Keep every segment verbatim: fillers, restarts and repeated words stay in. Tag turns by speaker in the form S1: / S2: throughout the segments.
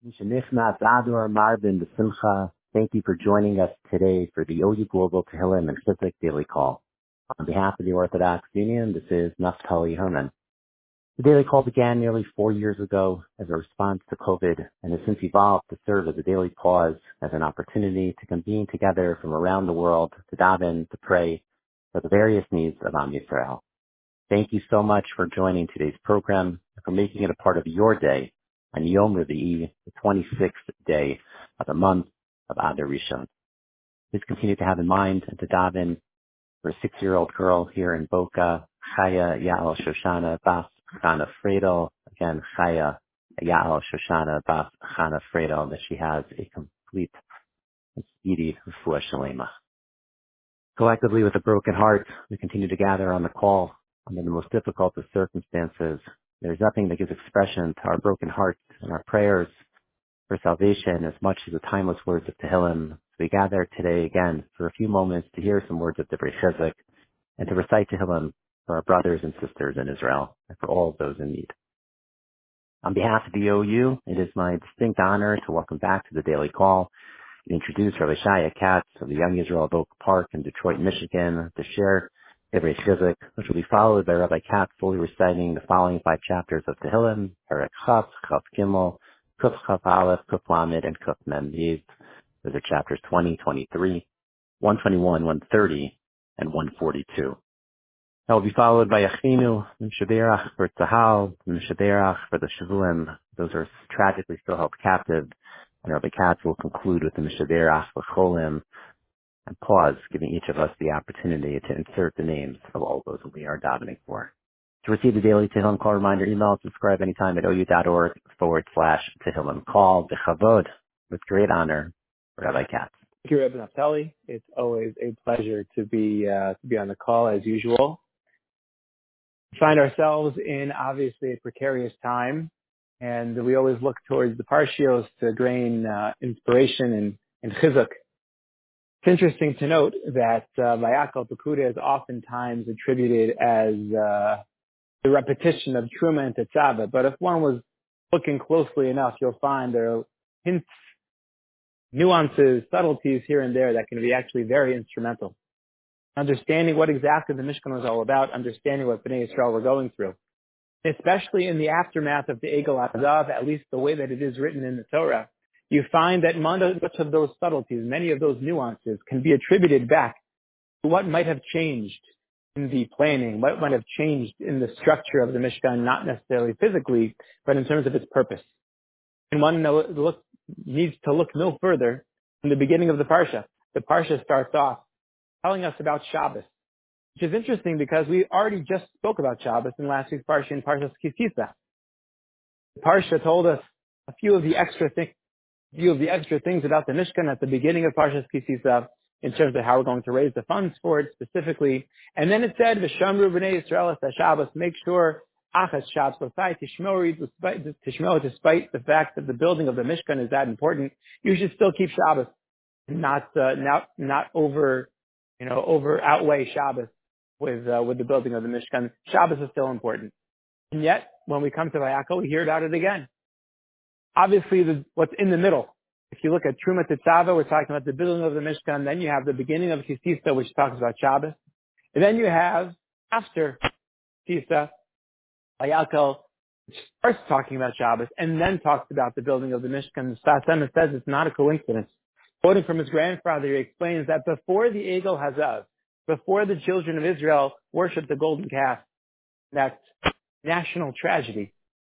S1: Shenichnas Ador Marvin B'Simcha. Thank you for joining us today for the O U Global Tehillim and Chizuk Daily Call. On behalf of the Orthodox Union, this is Naftali Herman. The Daily Call began nearly four years ago as a response to COVID and has since evolved to serve as a daily pause, as an opportunity to convene together from around the world to daven, to pray for the various needs of Am Yisrael. Thank you so much for joining today's program and for making it a part of your day on Yom Revi'i, the twenty-sixth day of the month of Adar Rishon. Please continue to have in mind and to daven for a six-year-old girl here in Boca, Chaya Yael Shoshana Bas Chana Fredel. Again, Chaya Yael Shoshana Bas Chana Fredel, that she has a complete and speedy refuah shalema. Collectively, with a broken heart, we continue to gather on the call under the most difficult of circumstances. There's nothing that gives expression to our broken hearts and our prayers for salvation as much as the timeless words of Tehillim. So we gather today again for a few moments to hear some words of Divrei Chizuk and to recite Tehillim for our brothers and sisters in Israel and for all of those in need. On behalf of the O U, it is my distinct honor to welcome back to the Daily Call and introduce Rabbi Shaya Katz of the Young Israel of Oak Park in Detroit, Michigan, to share Divrei Chizuk, which will be followed by Rabbi Katz fully reciting the following five chapters of Tehillim: Perek Chaf, Chaf Gimel, Kuf Chaf Aleph, Kuf Lamed, and Kuf Mem Yid. Those are chapters twenty, twenty-three, one twenty-one, one thirty, and one forty-two. That will be followed by Yachinu, Mimshaberach for Tzahal, Mimshaberach for the Shavuim. Those are tragically still held captive. And Rabbi Katz will conclude with the Mimshaberach for Cholim, and pause, giving each of us the opportunity to insert the names of all those that we are davening for. To receive the daily Tehillim Call reminder email, subscribe anytime at ou.org forward slash Tehillim Call. B'chavod, with great honor, Rabbi Katz.
S2: Thank you, Rabbi Naftali. It's always a pleasure to be uh, to be on the call as usual. We find ourselves in obviously a precarious time, and we always look towards the Parshios to gain uh, inspiration and, and chizuk. It's interesting to note that uh, Vayakal Pekuda is oftentimes attributed as uh, the repetition of Truma and Tetzaveh, but if one was looking closely enough, you'll find there are hints, nuances, subtleties here and there that can be actually very instrumental. Understanding what exactly the Mishkan was all about, understanding what Bnei Yisrael were going through, especially in the aftermath of the Egel Azav, at least the way that it is written in the Torah, you find that much of those subtleties, many of those nuances can be attributed back to what might have changed in the planning, what might have changed in the structure of the Mishkan, not necessarily physically, but in terms of its purpose. And one look, needs to look no further than the beginning of the Parsha. The Parsha starts off telling us about Shabbos, which is interesting because we already just spoke about Shabbos in last week's Parsha in Parshas Kisisa. The Parsha told us a few of the extra things, few of the extra things about the Mishkan at the beginning of Parshas Kisisa in terms of how we're going to raise the funds for it specifically. And then it said, V'shamru b'nei Yisrael es Shabbos, make sure Achas Shabbos L'sai Tishmori, despite despite the fact that the building of the Mishkan is that important, you should still keep Shabbos, not uh, not not over, you know, over outweigh Shabbos with uh, with the building of the Mishkan. Shabbos is still important, and yet when we come to Vayakal, we hear about it again. Obviously, the, what's in the middle. If you look at Truma Tetzaveh, we're talking about the building of the Mishkan. Then you have the beginning of Kisisa, which talks about Shabbos. And then you have, after Kisisa, Vayakal starts talking about Shabbos and then talks about the building of the Mishkan. Sfas Emes says it's not a coincidence. Quoting from his grandfather, he explains that before the Egel Hazav, before the children of Israel worshipped the golden calf, that national tragedy,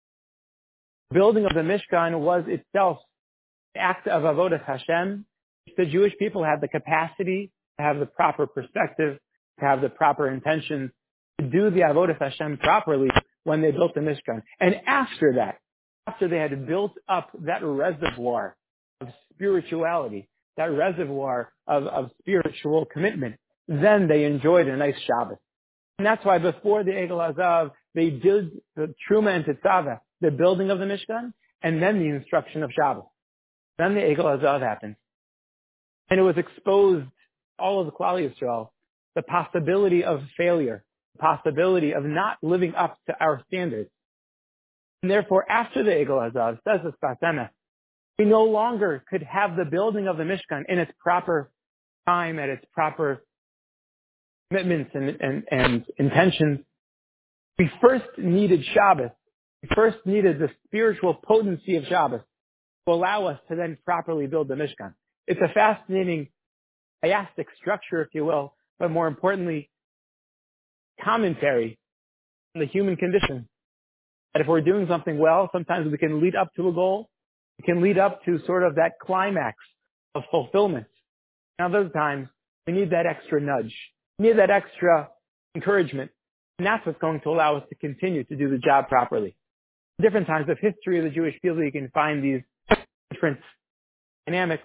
S2: building of the Mishkan was itself an act of avodas Hashem. The Jewish people had the capacity to have the proper perspective, to have the proper intention, to do the avodas Hashem properly when they built the Mishkan. And after that, after they had built up that reservoir of spirituality, that reservoir of, of spiritual commitment, then they enjoyed a nice Shabbos. And that's why before the Egel Hazav, they did the Truma and Tetzaveh, the building of the Mishkan, and then the instruction of Shabbos. Then the Egel Hazav happened. And it was exposed, all of the Klal Yisrael, the possibility of failure, the possibility of not living up to our standards. And therefore, after the Egel Hazav, says the Sfas Emes, We no longer could have the building of the Mishkan in its proper time, at its proper commitments and, and, and intentions. We first needed Shabbos. We first needed the spiritual potency of Shabbos to allow us to then properly build the Mishkan. It's a fascinating, chiastic structure, if you will, but more importantly, commentary on the human condition. That if we're doing something well, sometimes we can lead up to a goal. We can lead up to sort of that climax of fulfillment. And other times, we need that extra nudge. We need that extra encouragement. And that's what's going to allow us to continue to do the job properly. Different times of history of the Jewish people, you can find these different dynamics.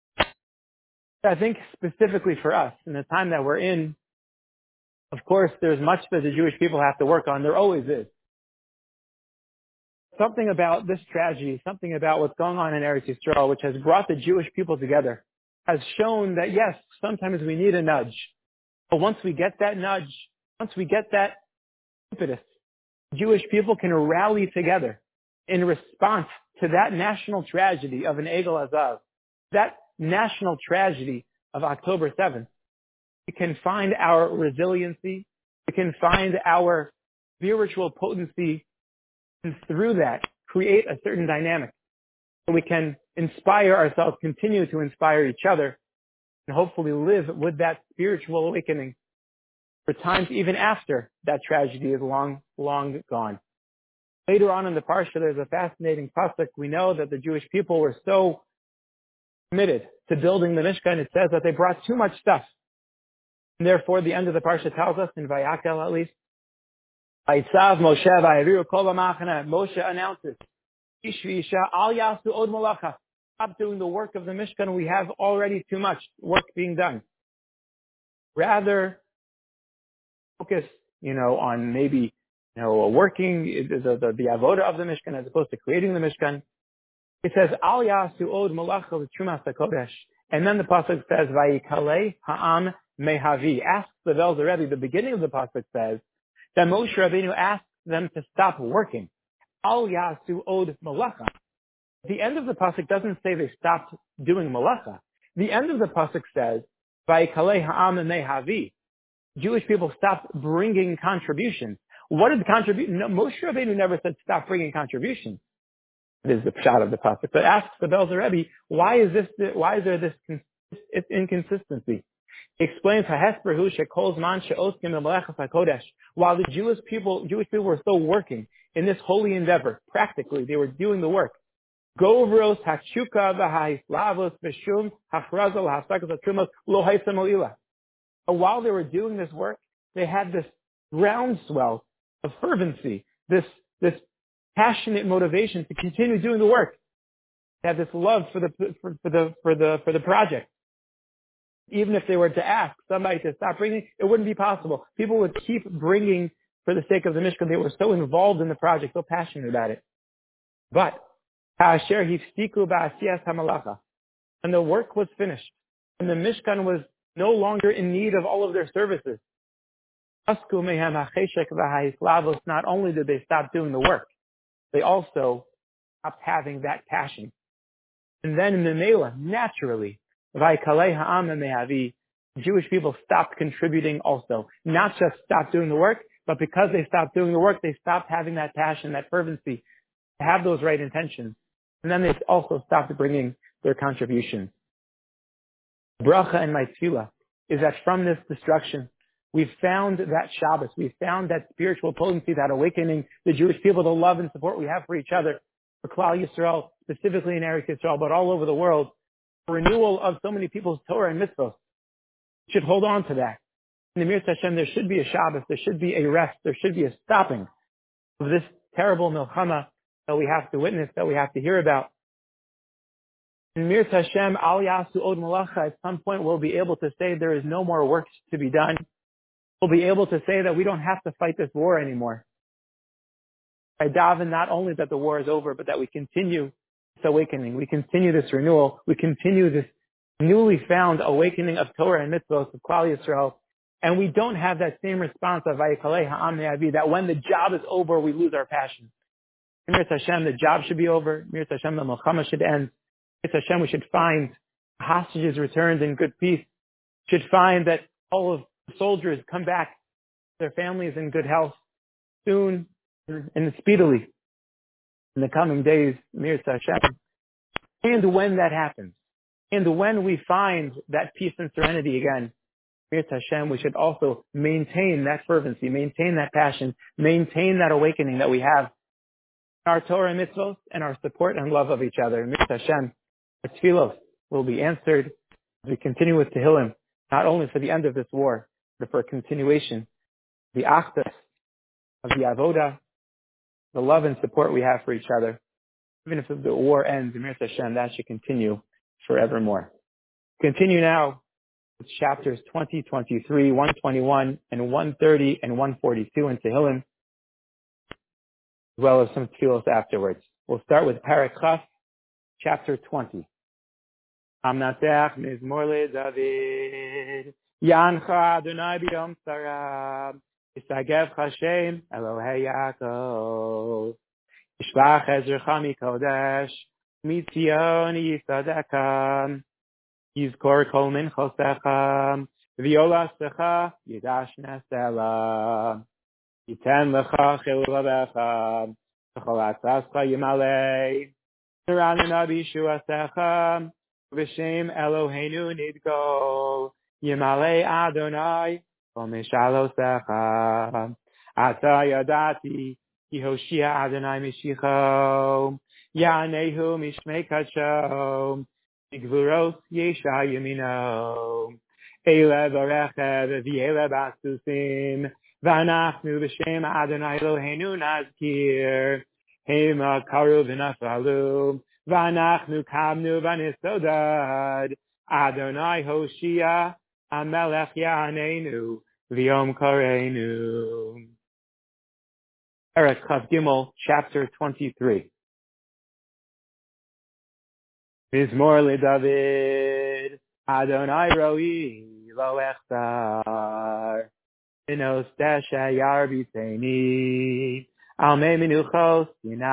S2: I think specifically for us, in the time that we're in, of course, there's much that the Jewish people have to work on. There always is. Something about this tragedy, something about what's going on in Eretz Yisrael, which has brought the Jewish people together, has shown that, yes, sometimes we need a nudge. But once we get that nudge, once we get that impetus, Jewish people can rally together in response to that national tragedy of an Egel Azav, that national tragedy of October seventh. We can find our resiliency. We can find our spiritual potency, and through that, create a certain dynamic. And we can inspire ourselves, continue to inspire each other, and hopefully live with that spiritual awakening for times even after that tragedy is long, long gone. Later on in the Parsha, there's a fascinating pasuk. We know that the Jewish people were so committed to building the Mishkan. It says that they brought too much stuff. And therefore, the end of the Parsha tells us, in Vayakel at least, Vayitzav Moshe v'Yaviru kol b'machana. Moshe announces, Ish v'isha al yasu od malacha. Stop doing the work of the Mishkan. We have already too much work being done. Rather, focus, you know, on maybe, you know, working the, the, the avoda of the Mishkan as opposed to creating the Mishkan. It says, Al yasu od malacha v'trumas hakodesh. And then the pasuk says, Vayikalei ha'am mehavi. Ask the Velzer Rebbe. The beginning of the pasuk says that Moshe Rabbeinu asked them to stop working. Al yasu od malacha. The end of the pasuk doesn't say they stopped doing malacha. The end of the pasuk says, Vayikalei ha'am mehavi. Jewish people stopped bringing contributions. What did the contribution? No, Moshe Rabbeinu never said stop bringing contributions. It is the pshat of the pasuk. But ask the Belzer Rebbe, why is this? Why is there this inconsistency? He explains Hahesper shekolz man she'oskim b'malachas hakodesh. While the Jewish people, Jewish people were still working in this holy endeavor, practically they were doing the work. Govros hachuka v'haislavos v'shum hachrazal ha'asakas hatrumos lo ha'isam. While they were doing this work, they had this groundswell of fervency, this, this passionate motivation to continue doing the work. They had this love for the, for, for the, for the, for the project. Even if they were to ask somebody to stop bringing, it wouldn't be possible. People would keep bringing for the sake of the Mishkan. They were so involved in the project, so passionate about it. But, ha'asher hifsiku ba'asiyas hamalacha. And the work was finished. And the Mishkan was no longer in need of all of their services. Not only did they stop doing the work, they also stopped having that passion. And then in the Mela, naturally, Jewish people stopped contributing also. Not just stopped doing the work, but because they stopped doing the work, they stopped having that passion, that fervency, to have those right intentions. And then they also stopped bringing their contributions. Bracha and my tefillah is that from this destruction, we've found that Shabbos, we've found that spiritual potency, that awakening the Jewish people, the love and support we have for each other, for Klal Yisrael, specifically in Eretz Yisrael, but all over the world, the renewal of so many people's Torah and mitzvot. We should hold on to that. In the Mir Hashem, there should be a Shabbos, there should be a rest, there should be a stopping of this terrible milchama that we have to witness, that we have to hear about. In Mir Hashem, Al Yasu Od Malacha, at some point we'll be able to say there is no more work to be done. We'll be able to say that we don't have to fight this war anymore. I daven not only that the war is over, but that we continue this awakening, we continue this renewal, we continue this newly found awakening of Torah and mitzvot of Klal Yisrael, and we don't have that same response of Vayikalei ha'am me'avi, that when the job is over, we lose our passion. In Mir Hashem, the job should be over. Mir Hashem, the milchama should end. It's Hashem, we should find hostages returned in good peace. We should find that all of the soldiers come back to their families in good health soon and speedily in the coming days, Mir Hashem. And when that happens, and when we find that peace and serenity again, Mir Hashem, we should also maintain that fervency, maintain that passion, maintain that awakening that we have in our Torah mitzvot and our support and love of each other. Mir Hashem, our tefillos will be answered as we continue with Tehillim, not only for the end of this war, but for a continuation, the achdus of the avoda, the love and support we have for each other. Even if the war ends, Mir Hashem, that should continue forevermore. Continue now with chapters twenty, twenty-three, one twenty-one, and one thirty, and one forty-two in Tehillim, as well as some tefillos afterwards. We'll start with Parak Chaf, chapter twenty. Amnatech mizmor leDavid, Yancha Adonai b'yom tzara, Yisagev Hashem Elohei Yaakov, Yishlach Ezrecha mikodesh, Mitzion Yisadeka, Yizkor kol minchosecha, V'yolasecha Yidash Nesela, Yiten lecha chilulavecha, V'chol atzascha yimalei, Niranana b'yishuasecha, V'shem Eloheinu nidgol, Yimalei Adonai, Kol mishalosecha, Ata yadati, Yehoshia Adonai Mishicho, Yanehu Mishmei Kacho, Igvuros Yesha Yamino, Ele Varechev V'ele Basusim, V'anachnu B'Shem Adonai Eloheinu Nazkir, Hema Karu V'nafalu, V'anachnu Kamnu V'nisodad, Adonai Hoshia, Amelech Yaneinu, V'yom Koreinu. Parak Chaf Gimel, chapter twenty-three. Mizmor leDavid, Adonai roi lo echsar, Inos teshayar b'teini, al mei menuchos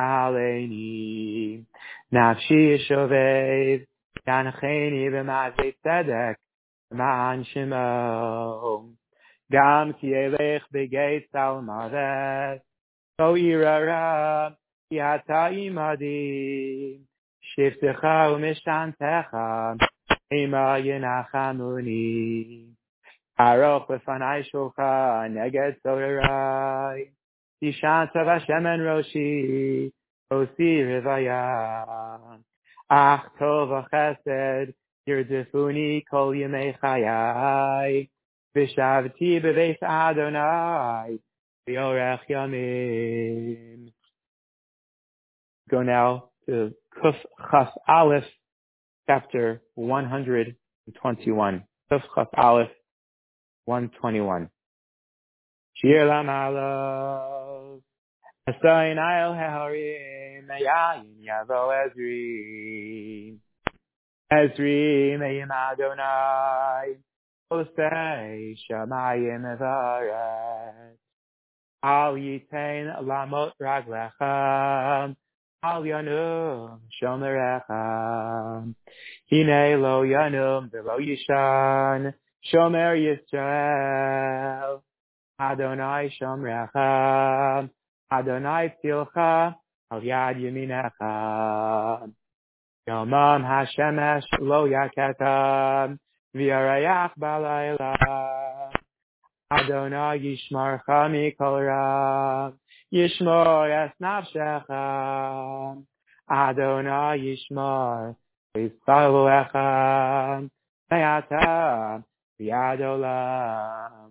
S2: yinaleni, nafshi yishovev, yancheni b'ma'aseh tzedek, ma'an shemo, gam ki elech b'geit salmavet, O irara, yata imadi, shiftecha u'mishtantecha, ema yenachamuni. Aroch b'fanai shulcha, neged sorerai, tishanta v'shemen roshi, osi rivaya. Ach tov v'chesed, yirdefuni kol yemei chayai, v'shavti b'beis Adonai, Yorech Yamim. Go now to Kuf Chaf Aleph, chapter one hundred twenty-one. Kuf Chaf Aleph, one twenty-one. Shir Lamalav, Asayin Ayel Heharim, Meyayin Yavo Ezri, Ezri Meyim Adonai, Osei Shamayim Evaret. Al yitain lamot raglecha, al yanum shomerecha. Hine lo yanum v'lo yishan, shomer Yisrael. Adonai shomrecha, Adonai tzilcha, al yad yaminecha. Yomam hashemesh lo yaketa, v'yarayach balayla. Adonai yishmarcha mikol ra, yishmor es nafshecha. Adonai yishmor v'yitzalecha, me'ata v'yad olam.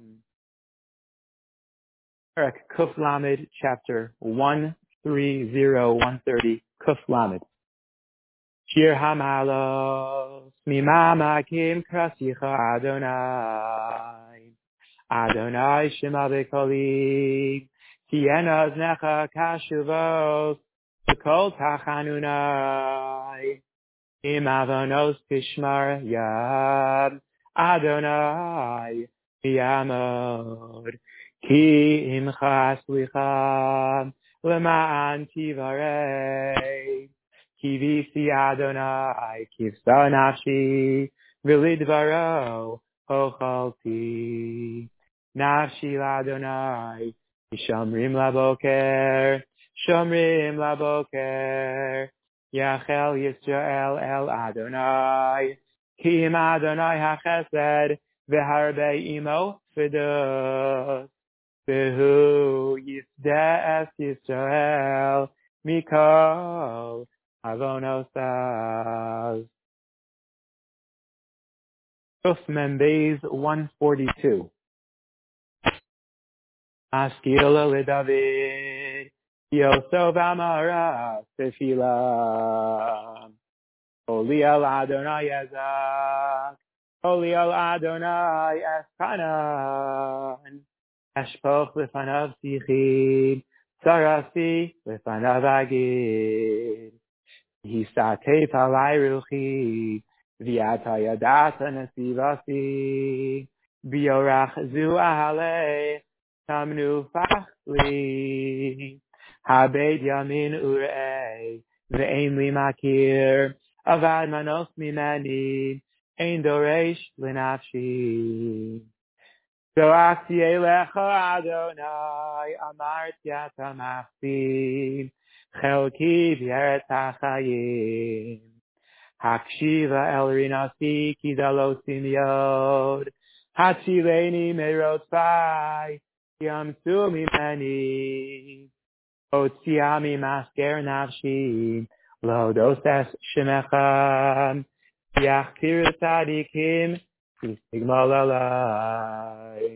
S2: Parak Kuf Lamed, chapter one thirty, one thirty, Kuf Lamed. Shir hamalos, mima makim krasicha Adonai. Adonai Shema B'Koli, Tiena Aznecha Kashuvos, B'Kol Tachanunai, Im Avonos Tishmar Yad, Adonai B'Yamod, Ki Imcha Slicha, L'Ma'an Tivarei, Kivisi Adonai, Kivsa Nafshi, Vilidvaro, Hochalti. Nafshi Adonai, Shomrim Laboker, Shomrim Laboker, Yachel Yisrael El Adonai, Kim Adonai HaChesed, V'harbe Imo Fidos, V'hu Yisda Es Yisrael, Mikol, Avonosaz. Ufman Bays one forty-two. Askila le David, Yosov Amara, Tefila. Holy El Adonai Ezak, Holy El Adonai Eskanan, Ashpoch Lefanav Sichid, Sarasi Lefanav Agid. Hisate Palai Ruchi, Viata Yadata Nasivasi, Biorach Zu Ahale, Tamnu Fachli, Habed Yamin Urei, Ve'en Li Makir, Avad Manos Mimani, Ein Doresh Linafshi. Zoakti Elecha Adonai, Amarti Atamachti, Chelki V'Eretz HaChayim, Hakshiva El Rinasi, Kidalosim Yod, Hatzileni Merotzai, Yamsu Mimeni, Otziami Masker Nafshi, Lodoses Shemecha, Yachtir Tzadikim, Yistigmal Alai.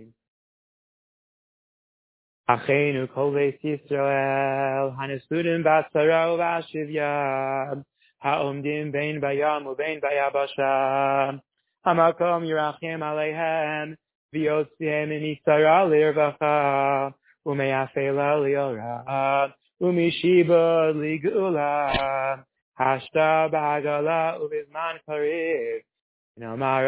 S2: Achenu kol beis Yisrael, hanesudim basaro v'ashivya, ha'omdim bein bayam ubein bayabasha, hamakom yirachem aleihem, v'yotzihem min Yisara lirvacha, u'meyafela liora, u'mishiba ligula, hashta b'agala u'bizman kariv, nomar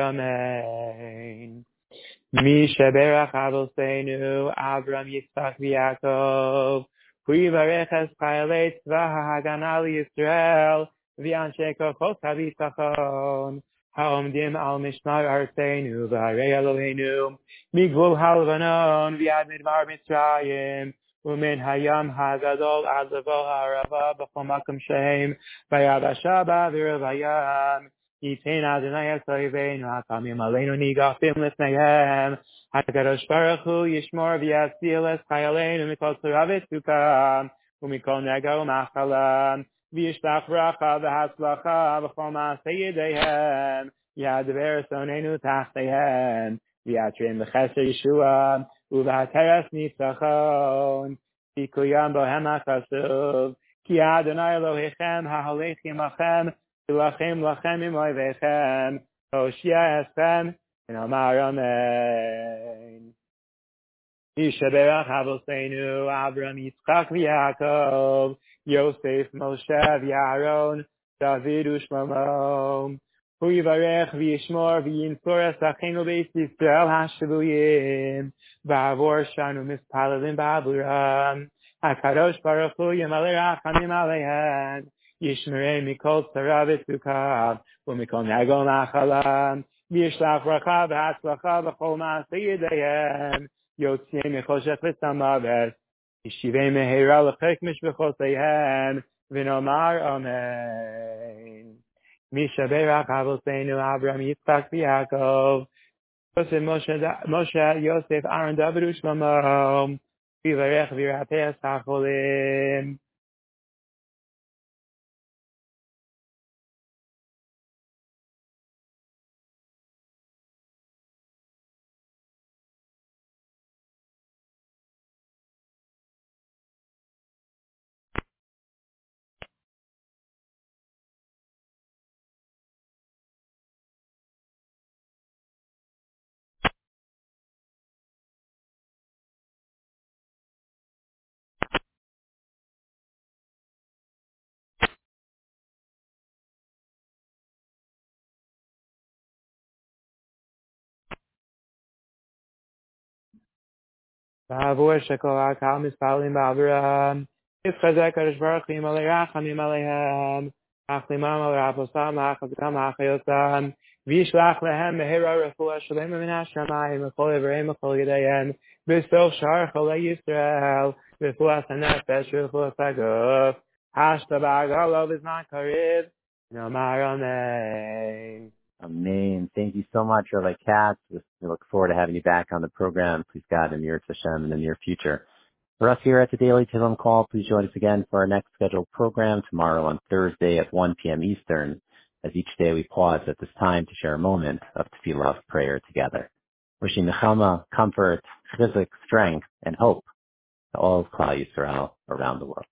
S2: amen. Misha Berach Avosenu, Avram Yitzchak V'Yakov, Hu Yivarech Es Chayalei Tzva HaHagana L'Yisrael, V'Anshe Kochot HaBitachon, Ha'omdim Al Mishmar Arseinu, V'Harei Eloheinu, Migvul HaLvanon, V'Yad Midbar Mitzrayim, U'min Hayam HaGadol Ad Levo HaRava, B'chol Makom Shehem, V'Yabasha Ba'avir V'Yam, Yitain Adonai Esoiveinu, HaKamim Aleinu Nigafim Lifneihem, HaKadosh Baruch Hu Yishmor V'Yatzil Es Chayaleinu Mikol Tzura V'Tzukah, U'Mikol Nega U'Machala, V'Yishlach Bracha V'Hatzlacha V'Chol Ma'aseh Yedeihem, Yadber Sonenu Tachteihem, V'Yatrim B'Chesed Yeshua, U'V'Hateres Nitzachon, V'Kuyam Bohem HaKasuv, Ki Adonai Elohechem HaHolech Yimachem, Lachem lachem imoy vechem, Hoshia eschem, and Amar Amen. Misha Berach Avoseinu, Avram Yitzchak V'Yakov, Yosef Moshe V'Yaron, David U'Shlomo, Hu Yivarech V'Yishmor V'Yinsor Es Achenu Beis Yisrael HaShavuyim, V'Avor Shanu Mispalalim Ba'avuram, HaKadosh Baruch Hu Yemale Rachamim Aleihem, Yishmerei Mikol Tzara V'Tzukah, U'Mikol Nagol Nachalam, V'Yishlach Bracha V'Hatzlacha V'Chol Ma'aseh Yedeihem, Yotzei Mechoshet V'Tzamavet, Yishivei Meheira L'Chek Mishbechoseihem, V'Nomar Amen. Misha Berach Avoseinu, Avram Yitzchak V'Yakov, Yosef Moshe Yosef Aaron David U'Shlomo, V'Yivarech V'Yirapeh Es HaCholim. V'Avor Shekol HaKal Mispalim Ba'avuram, Yifchazek HaKadosh Baruch Hu Yimalei Rachamim Aleihem, Achlimam al-Raposam, Achazikam, Achayotam, Vishlach lehem mehira refuah shalem min hashamayim, V'chol Ibrahim, V'chol Yedayim, B'sof shar Cholei Yisrael, Refuah hanefesh, Refuah haguf, Hashta ba'agalav is not karid, Nomar amen.
S1: Amen. Thank you so much, Rabbi Katz. We look forward to having you back on the program. Please God in your Hashem in the near future. For us here at the Daily Tehillim Call, please join us again for our next scheduled program tomorrow on Thursday at one p.m. Eastern. As each day we pause at this time to share a moment of tefillah of prayer together. Wishing nechama, comfort, chizuk, strength, and hope to all of Klal Yisrael around the world.